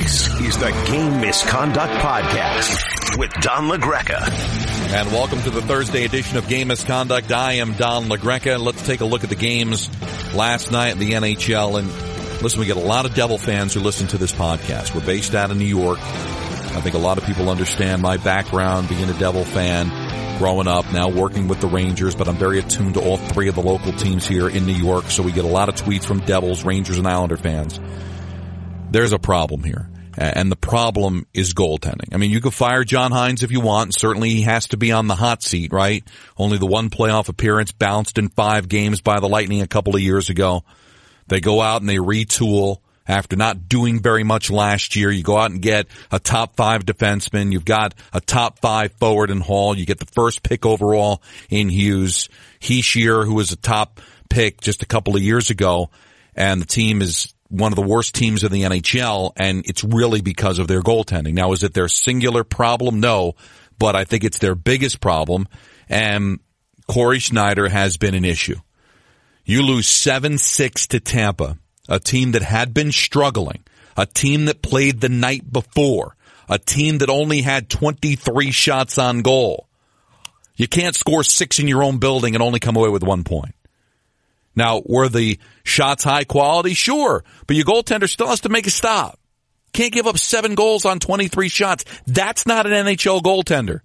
This is the Game Misconduct Podcast with Don LaGreca. And welcome to the Thursday edition of Game Misconduct. I am Don LaGreca. Let's take a look at the games last night in the NHL. And listen, we get a lot of Devil fans who listen to this podcast. We're based out of New York. I think a lot of people understand my background, being a Devil fan, growing up, now working with the Rangers, but I'm very attuned to all three of the local teams here in New York, so we get a lot of tweets from Devils, Rangers, and Islander fans. There's a problem here, and the problem is goaltending. I mean, you can fire John Hynes if you want, and certainly he has to be on the hot seat, right? Only the one playoff appearance, bounced in 5 games by the Lightning a couple of years ago. They go out and they retool after not doing very much last year. You go out and get a top 5 defenseman. You've got a top 5 forward in Hall. You get the first pick overall in Hughes. Hischier, who was a top pick just a couple of years ago, and the team is one of the worst teams in the NHL, and it's really because of their goaltending. Now, is it their singular problem? No, but I think it's their biggest problem, and Corey Schneider has been an issue. You lose 7-6 to Tampa, a team that had been struggling, a team that played the night before, a team that only had 23 shots on goal. You can't score 6 in your own building and only come away with 1 point. Now, were the shots high quality? Sure. But your goaltender still has to make a stop. Can't give up 7 goals on 23 shots. That's not an NHL goaltender.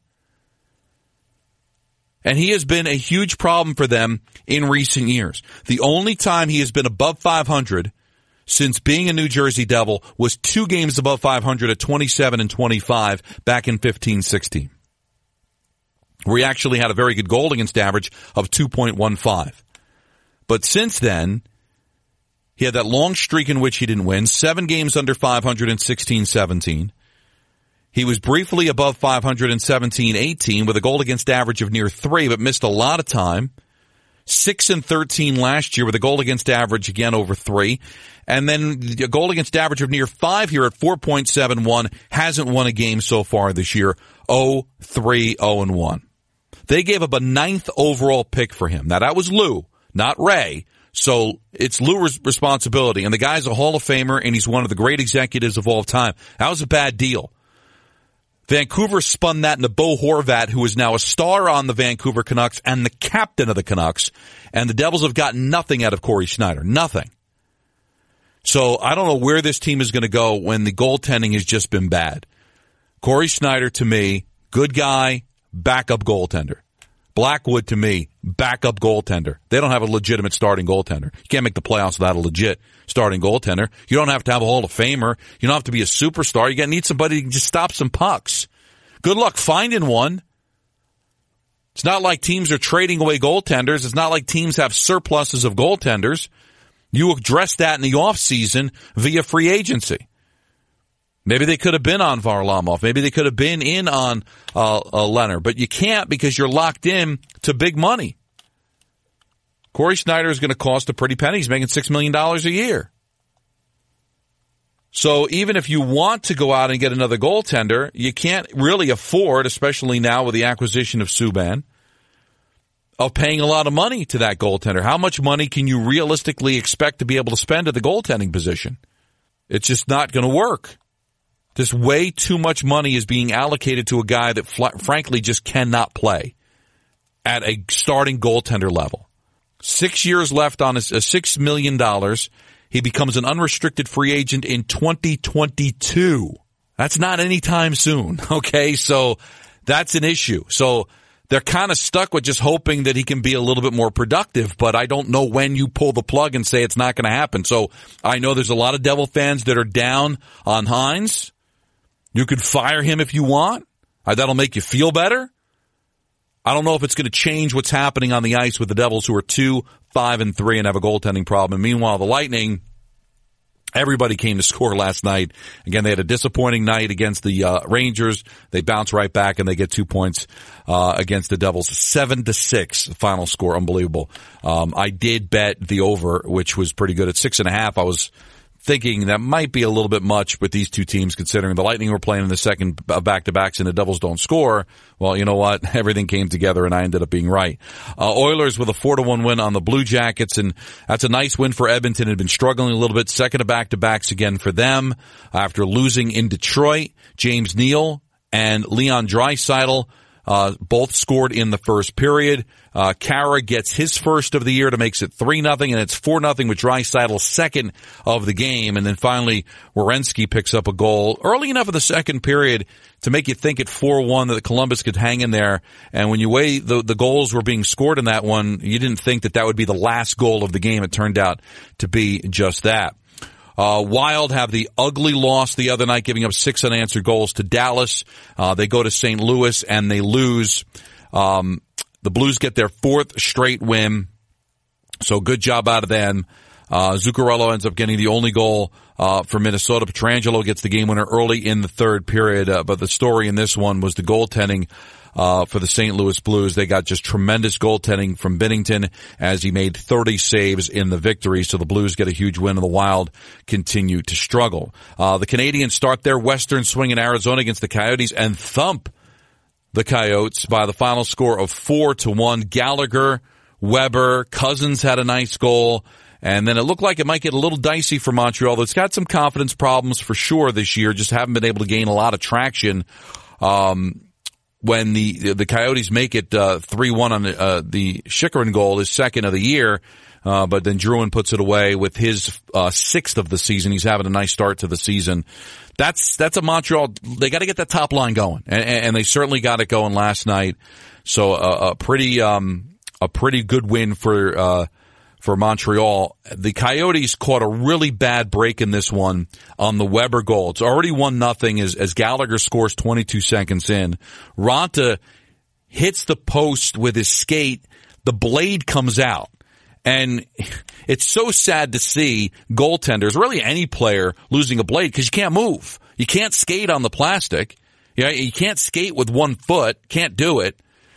And he has been a huge problem for them in recent years. The only time he has been above 500 since being a New Jersey Devil was 2 games above 500 at 27 and 25 back in 15-16. Where he actually had a very good goal against average of 2.15. But since then, he had that long streak in which he didn't win, 7 games under 500 in 16-17. He was briefly above 500 in 17-18 with a goal against average of near 3, but missed a lot of time. 6-13 last year with a goal against average again over 3. And then a goal against average of near 5 here at 4.71. Hasn't won a game so far this year. 0-3, 0-1. They gave up a 9th overall pick for him. Now that was Lou, not Ray. So it's Lou's responsibility. And the guy's a Hall of Famer, and he's one of the great executives of all time. That was a bad deal. Vancouver spun that into Bo Horvat, who is now a star on the Vancouver Canucks and the captain of the Canucks. And the Devils have gotten nothing out of Corey Schneider. Nothing. So I don't know where this team is going to go when the goaltending has just been bad. Corey Schneider, to me, good guy, backup goaltender. Blackwood, to me, backup goaltender. They don't have a legitimate starting goaltender. You can't make the playoffs without a legit starting goaltender. You don't have to have a Hall of Famer. You don't have to be a superstar. You need somebody who can just stop some pucks. Good luck finding one. It's not like teams are trading away goaltenders. It's not like teams have surpluses of goaltenders. You address that in the offseason via free agency. Maybe they could have been on Varlamov. Maybe they could have been in on Leonard. But you can't because you're locked in to big money. Corey Schneider is going to cost a pretty penny. He's making $6 million a year. So even if you want to go out and get another goaltender, you can't really afford, especially now with the acquisition of Subban, of paying a lot of money to that goaltender. How much money can you realistically expect to be able to spend at the goaltending position? It's just not going to work. Just way too much money is being allocated to a guy that frankly just cannot play at a starting goaltender level. 6 years left on his $6 million. He becomes an unrestricted free agent in 2022. That's not anytime soon. Okay. So that's an issue. So they're kind of stuck with just hoping that he can be a little bit more productive, but I don't know when you pull the plug and say it's not going to happen. So I know there's a lot of Devil fans that are down on Hynes. You could fire him if you want. That'll make you feel better. I don't know if it's going to change what's happening on the ice with the Devils, who are 2-5-3 and have a goaltending problem. And meanwhile, the Lightning, everybody came to score last night. Again, they had a disappointing night against the Rangers. They bounce right back and they get 2 points against the Devils. 7-6, the final score. Unbelievable. I did bet the over, which was pretty good at 6.5. I was thinking that might be a little bit much with these two teams, considering the Lightning were playing in the second back-to-backs and the Devils don't score. Well, you know what? Everything came together and I ended up being right. Oilers with a 4-1 win on the Blue Jackets, and that's a nice win for Edmonton. Had been struggling a little bit. Second of back-to-backs again for them after losing in Detroit. James Neal and Leon Draisaitl both scored in the first period. Kara gets his first of the year to makes it 3-0, and it's 4-0 with Draisaitl's second of the game. And then finally, Werenski picks up a goal early enough in the second period to make you think at 4-1 that Columbus could hang in there. And when you weigh the goals were being scored in that one, you didn't think that would be the last goal of the game. It turned out to be just that. Wild have the ugly loss the other night, giving up 6 unanswered goals to Dallas. They go to St. Louis and they lose. The Blues get their 4th straight win. So good job out of them. Zuccarello ends up getting the only goal for Minnesota. Pietrangelo gets the game winner early in the third period. But the story in this one was the goaltending for the St. Louis Blues. They got just tremendous goaltending from Binnington as he made 30 saves in the victory. So the Blues get a huge win and the Wild continue to struggle. The Canadiens start their Western swing in Arizona against the Coyotes and thump the Coyotes by the final score of 4-1. Gallagher, Weber, Cousins had a nice goal. And then it looked like it might get a little dicey for Montreal. It's got some confidence problems for sure this year. Just haven't been able to gain a lot of traction. When the Coyotes make it 3-1 on the Chychrun goal, his second of the year, but then Drouin puts it away with his 6th of the season. He's having a nice start to the season. That's a Montreal. They got to get that top line going, and they certainly got it going last night. So a pretty good win for Montreal. The Coyotes caught a really bad break in this one on the Weber goal. It's already 1-0 as Gallagher scores 22 seconds in. Raanta hits the post with his skate. The blade comes out. And it's so sad to see goaltenders, really any player, losing a blade because you can't move. You can't skate on the plastic. You can't skate with one foot. Can't do it.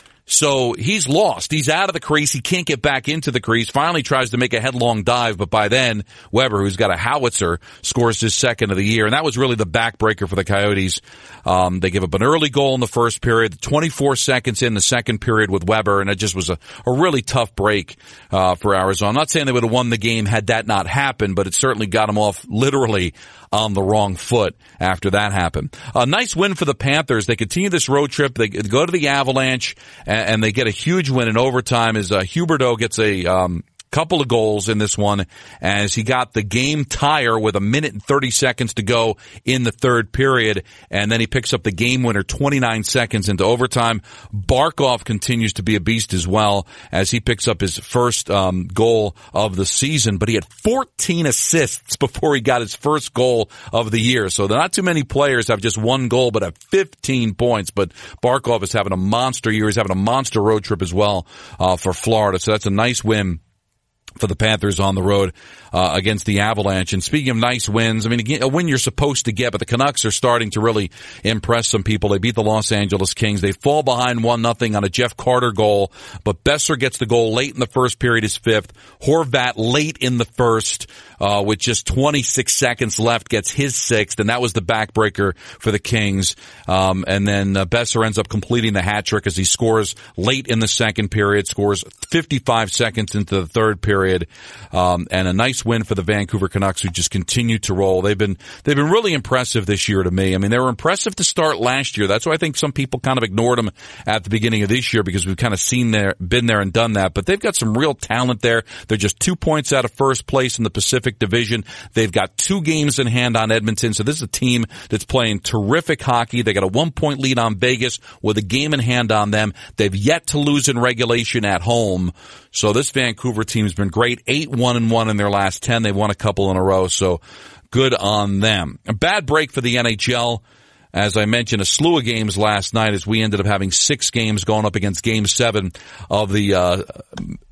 So he's lost. He's out of the crease. He can't get back into the crease. Finally tries to make a headlong dive, but by then, Weber, who's got a howitzer, scores his second of the year. And that was really the backbreaker for the Coyotes. They give up an early goal in the first period, 24 seconds in the second period with Weber, and it just was a really tough break for Arizona. I'm not saying they would have won the game had that not happened, but it certainly got them off literally on the wrong foot after that happened. A nice win for the Panthers. They continue this road trip. They go to the Avalanche, and they get a huge win in overtime as Huberdeau gets a couple of goals in this one as he got the game tire with 1 minute and 30 seconds to go in the third period, and then he picks up the game winner 29 seconds into overtime. Barkov continues to be a beast as well as he picks up his first goal of the season, but he had 14 assists before he got his first goal of the year. So not too many players have just one goal but have 15 points, but Barkov is having a monster year. He's having a monster road trip as well for Florida, so that's a nice win for the Panthers on the road against the Avalanche. And speaking of nice wins, I mean, again, a win you're supposed to get, but the Canucks are starting to really impress some people. They beat the Los Angeles Kings. They fall behind 1-0 on a Jeff Carter goal, but Besser gets the goal late in the first period, his 5th. Horvat late in the first, with just 26 seconds left, gets his 6th, and that was the backbreaker for the Kings. And then Besser ends up completing the hat trick as he scores late in the second period, scores 55 seconds into the third period. And a nice win for the Vancouver Canucks, who just continue to roll. They've been really impressive this year to me. I mean, they were impressive to start last year. That's why I think some people kind of ignored them at the beginning of this year, because we've kind of been there and done that. But they've got some real talent there. They're just 2 points out of first place in the Pacific Division. They've got 2 games in hand on Edmonton. So this is a team that's playing terrific hockey. They got a 1-point lead on Vegas with a game in hand on them. They've yet to lose in regulation at home. So this Vancouver team's been great. 8-1-1 in their last 10. They've won a couple in a row, so good on them. A bad break for the NHL. As I mentioned, a slew of games last night as we ended up having 6 games going up against Game 7 of the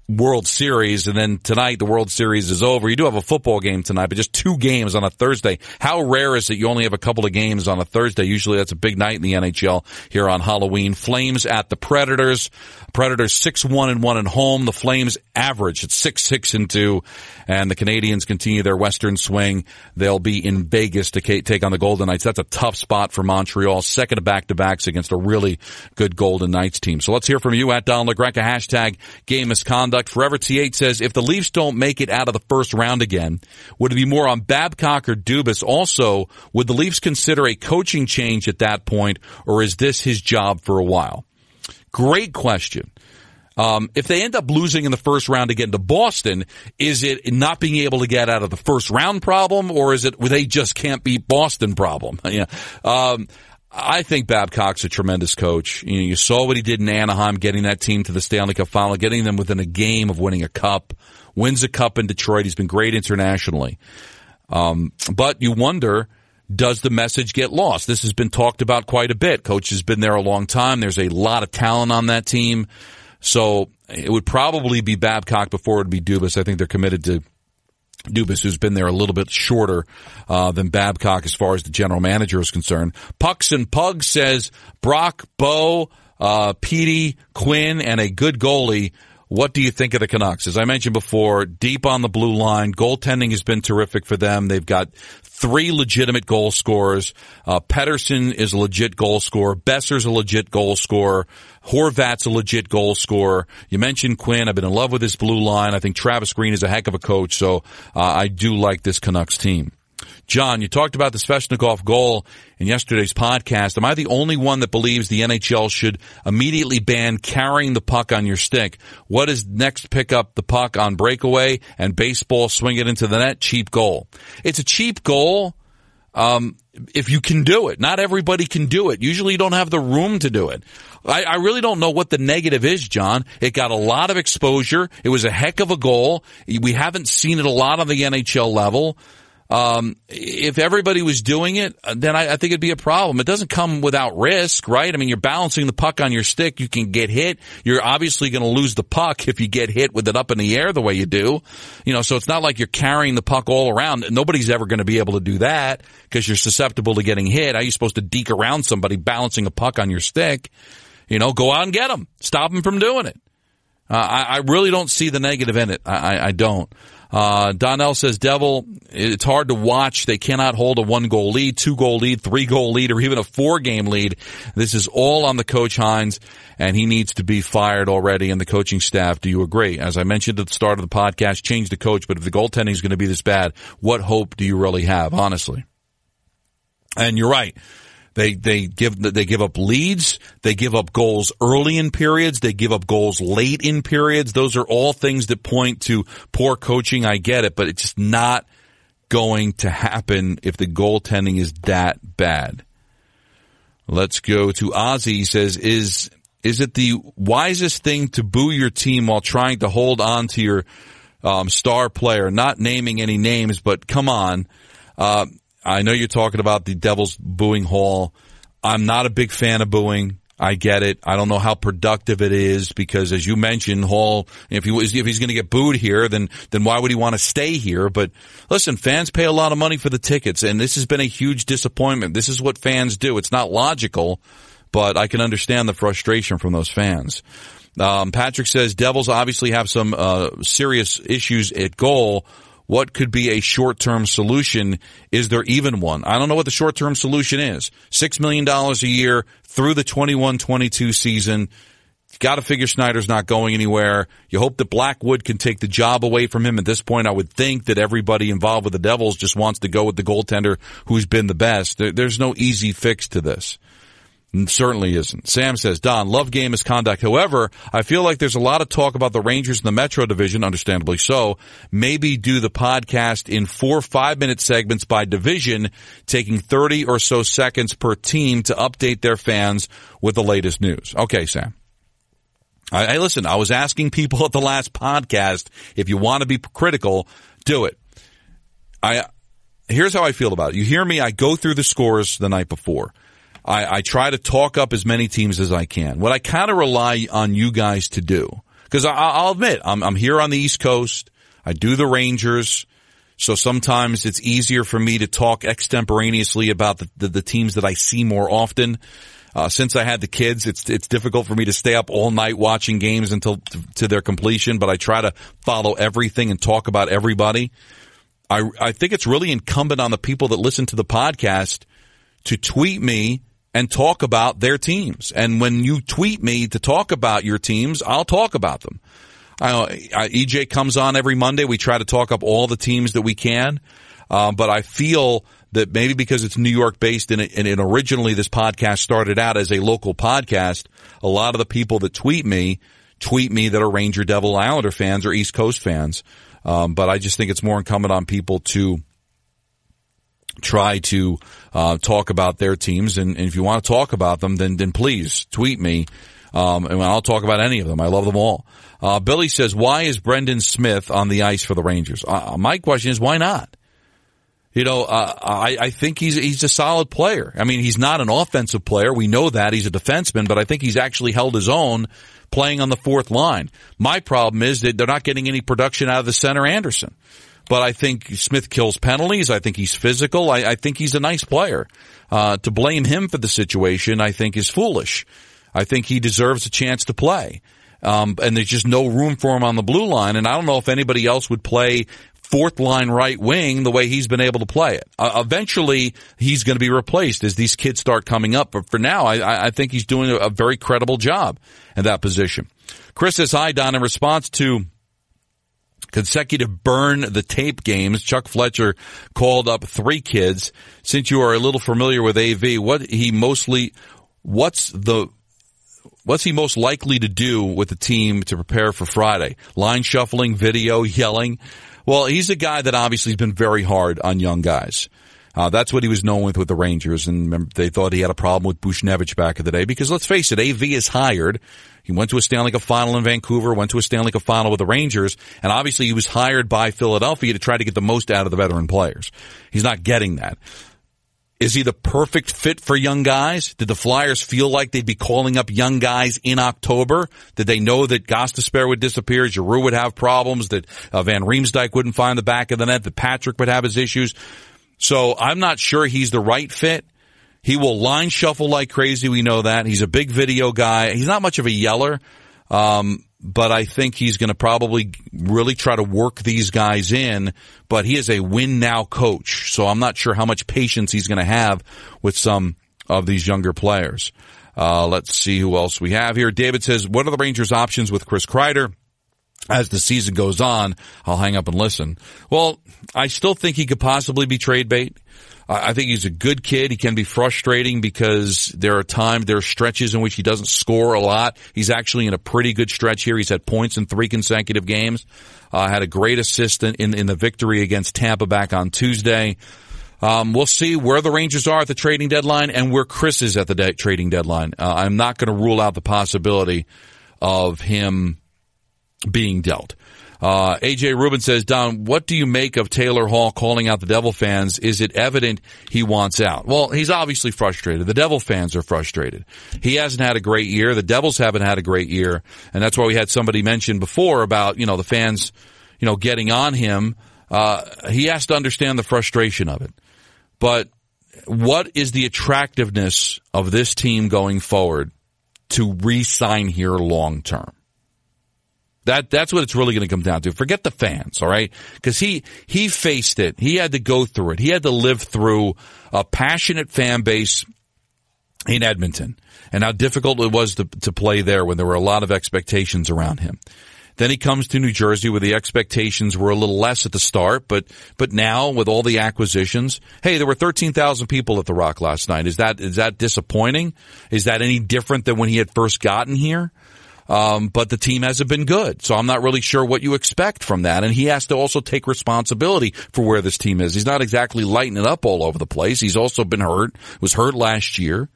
World Series, and then tonight the World Series is over. You do have a football game tonight, but just 2 games on a Thursday. How rare is it you only have a couple of games on a Thursday? Usually that's a big night in the NHL here on Halloween. Flames at the Predators. Predators 6-1-1 at home. The Flames average at 6-6-2, and the Canadians continue their western swing. They'll be in Vegas to take on the Golden Knights. That's a tough spot for Montreal. Second of back-to-backs against a really good Golden Knights team. So let's hear from you at Don LaGreca, hashtag game misconduct. Forever T8 says, if the Leafs don't make it out of the first round again, would it be more on Babcock or Dubas? Also, would the Leafs consider a coaching change at that point, or is this his job for a while? Great question. If they end up losing in the first round again to Boston, is it not being able to get out of the first round problem, or is it they just can't beat Boston problem? Yeah. I think Babcock's a tremendous coach. You saw what he did in Anaheim, getting that team to the Stanley Cup final, getting them within a game of winning a cup, wins a cup in Detroit. He's been great internationally. But you wonder, does the message get lost? This has been talked about quite a bit. Coach has been there a long time. There's a lot of talent on that team. So it would probably be Babcock before it would be Dubas. I think they're committed to Dubas, who's been there a little bit shorter than Babcock as far as the general manager is concerned. Pucks and Pugs says Brock, Bo, Petey, Quinn, and a good goalie. What do you think of the Canucks? As I mentioned before, deep on the blue line. Goaltending has been terrific for them. They've got 3 legitimate goal scorers. Pettersson is a legit goal scorer. Besser's a legit goal scorer. Horvat's a legit goal scorer. You mentioned Quinn. I've been in love with this blue line. I think Travis Green is a heck of a coach, so I do like this Canucks team. John, you talked about the Svechnikov goal in yesterday's podcast. Am I the only one that believes the NHL should immediately ban carrying the puck on your stick? What is next? Pick up the puck on breakaway and baseball, swing it into the net, cheap goal. It's a cheap goal if you can do it. Not everybody can do it. Usually you don't have the room to do it. I really don't know what the negative is, John. It got a lot of exposure. It was a heck of a goal. We haven't seen it a lot on the NHL level. If everybody was doing it, then I think it'd be a problem. It doesn't come without risk, right? I mean, you're balancing the puck on your stick. You can get hit. You're obviously going to lose the puck if you get hit with it up in the air the way you do. So it's not like you're carrying the puck all around. Nobody's ever going to be able to do that because you're susceptible to getting hit. How are you supposed to deke around somebody balancing a puck on your stick? Go out and get them. Stop them from doing it. I really don't see the negative in it. I don't. Donnell says, Devil, it's hard to watch. They cannot hold a 1-goal lead, 2-goal lead, 3-goal lead, or even a 4-game lead. This is all on the coach Hines, and he needs to be fired already, and the coaching staff. Do you agree? As I mentioned at the start of the podcast, change the coach, but if the goaltending is going to be this bad, what hope do you really have, honestly? And you're right. They give up leads. They give up goals early in periods. They give up goals late in periods. Those are all things that point to poor coaching. I get it, but it's just not going to happen if the goaltending is that bad. Let's go to Ozzy. He says, is it the wisest thing to boo your team while trying to hold on to your star player? Not naming any names, but come on. I know you're talking about the Devils booing Hall. I'm not a big fan of booing. I get it. I don't know how productive it is because, as you mentioned, Hall, if he's going to get booed here, then why would he want to stay here? But listen, fans pay a lot of money for the tickets, and this has been a huge disappointment. This is what fans do. It's not logical, but I can understand the frustration from those fans. Patrick says Devils obviously have some serious issues at goal. What could be a short-term solution? Is there even one? I don't know what the short-term solution is. $6 million a year through the 21-22 season. You got to figure Snyder's not going anywhere. You hope that Blackwood can take the job away from him. At this point, I would think that everybody involved with the Devils just wants to go with the goaltender who's been the best. There's no easy fix to this. Certainly isn't. Sam says, Don, love game misconduct. However, I feel like there's a lot of talk about the Rangers in the Metro Division, understandably so. Maybe do the podcast in 4 5-minute segments by division, taking 30 or so seconds per team to update their fans with the latest news. Okay, Sam. I listen, I was asking people at the last podcast, if you want to be critical, do it. Here's how I feel about it. You hear me, I go through the scores the night before. I try to talk up as many teams as I can. What I kind of rely on you guys to do, Because I'll admit, I'm here on the East Coast. I do the Rangers. So sometimes it's easier for me to talk extemporaneously about the teams that I see more often. Since I had the kids, it's difficult for me to stay up all night watching games until to their completion, but I try to follow everything and talk about everybody. I think it's really incumbent on the people that listen to the podcast to tweet me and talk about their teams. And when you tweet me to talk about your teams, I'll talk about them. EJ comes on every Monday. We try to talk up all the teams that we can. But I feel that maybe because it's New York based and originally this podcast started out as a local podcast, a lot of the people that tweet me that are Ranger, Devil, Islander fans or East Coast fans. But I just think it's more incumbent on people to try to talk about their teams. And if you want to talk about them, then please tweet me. And I'll talk about any of them. I love them all. Billy says, why is Brendan Smith on the ice for the Rangers? My question is, why not? I think he's a solid player. I mean, he's not an offensive player. We know that. He's a defenseman, but I think he's actually held his own playing on the fourth line. My problem is that they're not getting any production out of the center Anderson. But I think Smith kills penalties. I think he's physical. I think he's a nice player. To blame him for the situation, I think, is foolish. I think he deserves a chance to play. And there's just no room for him on the blue line. And I don't know if anybody else would play fourth line right wing the way he's been able to play it. Eventually, he's going to be replaced as these kids start coming up. But for now, I think he's doing a very credible job in that position. Chris says, hi, Don. In response to consecutive burn the tape games, Chuck Fletcher called up 3 kids. Since you are a little familiar with AV, what's he most likely to do with the team to prepare for Friday? Line shuffling, video, yelling. Well, he's a guy that obviously has been very hard on young guys. That's what he was known with the Rangers, and they thought he had a problem with Buchnevich back in the day because, let's face it, AV is hired. He went to a Stanley Cup final in Vancouver, went to a Stanley Cup final with the Rangers, and obviously he was hired by Philadelphia to try to get the most out of the veteran players. He's not getting that. Is he the perfect fit for young guys? Did the Flyers feel like they'd be calling up young guys in October? Did they know that Gostisbehere would disappear, Giroux would have problems, that Van Riemsdyk wouldn't find the back of the net, that Patrick would have his issues? So I'm not sure he's the right fit. He will line shuffle like crazy. We know that. He's a big video guy. He's not much of a yeller. But I think he's going to probably really try to work these guys in. But he is a win-now coach, so I'm not sure how much patience he's going to have with some of these younger players. Let's see who else we have here. David says, what are the Rangers' options with Chris Kreider? As the season goes on, I'll hang up and listen. Well, I still think he could possibly be trade bait. I think he's a good kid. He can be frustrating because there are stretches in which he doesn't score a lot. He's actually in a pretty good stretch here. He's had points in 3 consecutive games. Had a great assist in the victory against Tampa back on Tuesday. We'll see where the Rangers are at the trading deadline and where Chris is at the trading deadline. I'm not going to rule out the possibility of him being dealt. AJ Rubin says, Don, what do you make of Taylor Hall calling out the Devil fans? Is it evident he wants out? Well, he's obviously frustrated. The Devil fans are frustrated. He hasn't had a great year. The Devils haven't had a great year. And that's why we had somebody mention before about, the fans, getting on him. He has to understand the frustration of it. But what is the attractiveness of this team going forward to re-sign here long term? That's what it's really going to come down to. Forget the fans, all right? Because he faced it. He had to go through it. He had to live through a passionate fan base in Edmonton and how difficult it was to play there when there were a lot of expectations around him. Then he comes to New Jersey where the expectations were a little less at the start, but now with all the acquisitions, hey, there were 13,000 people at the Rock last night. Is that disappointing? Is that any different than when he had first gotten here? But the team hasn't been good, so I'm not really sure what you expect from that. And he has to also take responsibility for where this team is. He's not exactly lighting it up all over the place. He's also been hurt, was hurt last year.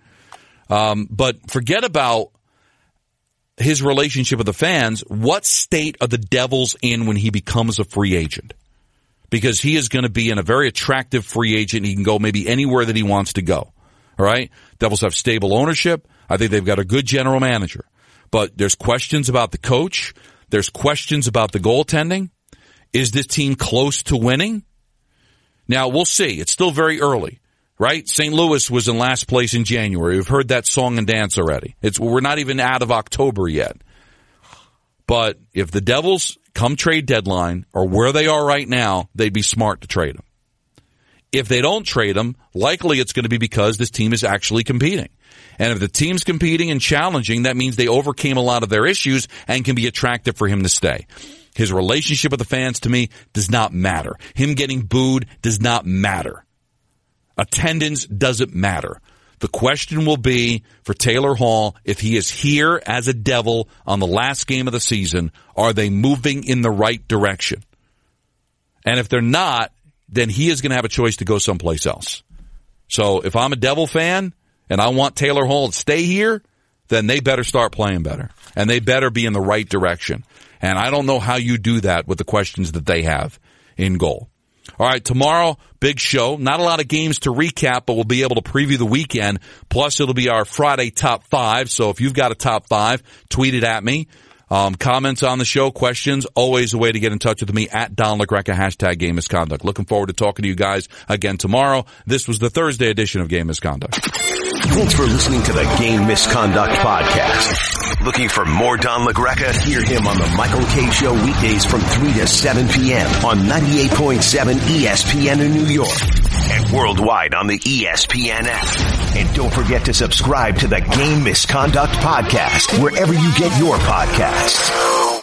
But forget about his relationship with the fans. What state are the Devils in when he becomes a free agent? Because he is going to be in a very attractive free agent. He can go maybe anywhere that he wants to go. All right? Devils have stable ownership. I think they've got a good general manager. But there's questions about the coach. There's questions about the goaltending. Is this team close to winning? Now, we'll see. It's still very early, right? St. Louis was in last place in January. We've heard that song and dance already. We're not even out of October yet. But if the Devils come trade deadline or where they are right now, they'd be smart to trade them. If they don't trade him, likely it's going to be because this team is actually competing. And if the team's competing and challenging, that means they overcame a lot of their issues and can be attractive for him to stay. His relationship with the fans, to me, does not matter. Him getting booed does not matter. Attendance doesn't matter. The question will be for Taylor Hall, if he is here as a Devil on the last game of the season, are they moving in the right direction? And if they're not, then he is going to have a choice to go someplace else. So if I'm a Devil fan and I want Taylor Hall to stay here, then they better start playing better. And they better be in the right direction. And I don't know how you do that with the questions that they have in goal. All right, tomorrow, big show. Not a lot of games to recap, but we'll be able to preview the weekend. Plus, it'll be our Friday top 5. So if you've got a top 5, tweet it at me. Comments on the show, questions, always a way to get in touch with me at Don LaGreca, hashtag Game Misconduct. Looking forward to talking to you guys again tomorrow. This was the Thursday edition of Game Misconduct. Thanks for listening to the Game Misconduct Podcast. Looking for more Don LaGreca? Hear him on the Michael Kay Show weekdays from 3 to 7 p.m. on 98.7 ESPN in New York and worldwide on the ESPN app. And don't forget to subscribe to the Game Misconduct Podcast wherever you get your podcasts.